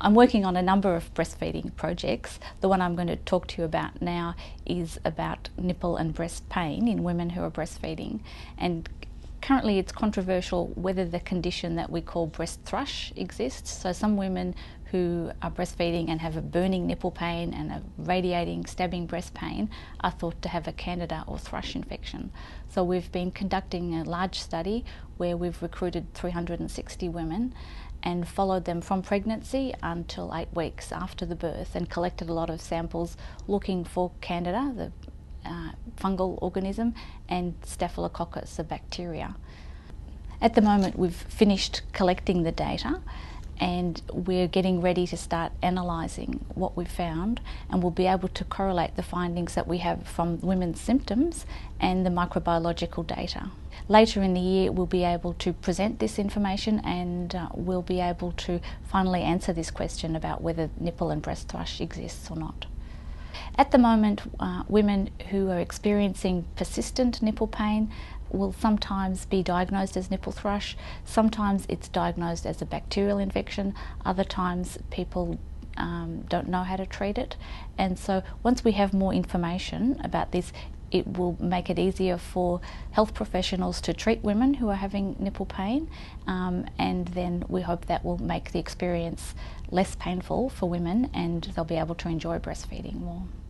I'm working on a number of breastfeeding projects. The one I'm going to talk to you about now is about nipple and breast pain in women who are breastfeeding. And currently it's controversial whether the condition that we call breast thrush exists. So some women who are breastfeeding and have a burning nipple pain and a radiating, stabbing breast pain are thought to have a Candida or thrush infection. So we've been conducting a large study where we've recruited 360 women and followed them from pregnancy until 8 weeks after the birth, and collected a lot of samples looking for Candida, the fungal organism, and Staphylococcus, the bacteria. At the moment we've finished collecting the data and we're getting ready to start analysing what we've found, and we'll be able to correlate the findings that we have from women's symptoms and the microbiological data. Later in the year we'll be able to present this information, and we'll be able to finally answer this question about whether nipple and breast thrush exists or not. At the moment, women who are experiencing persistent nipple pain will sometimes be diagnosed as nipple thrush. Sometimes it's diagnosed as a bacterial infection. Other times people don't know how to treat it. And so once we have more information about this, it will make it easier for health professionals to treat women who are having nipple pain, and then we hope that will make the experience less painful for women and they'll be able to enjoy breastfeeding more.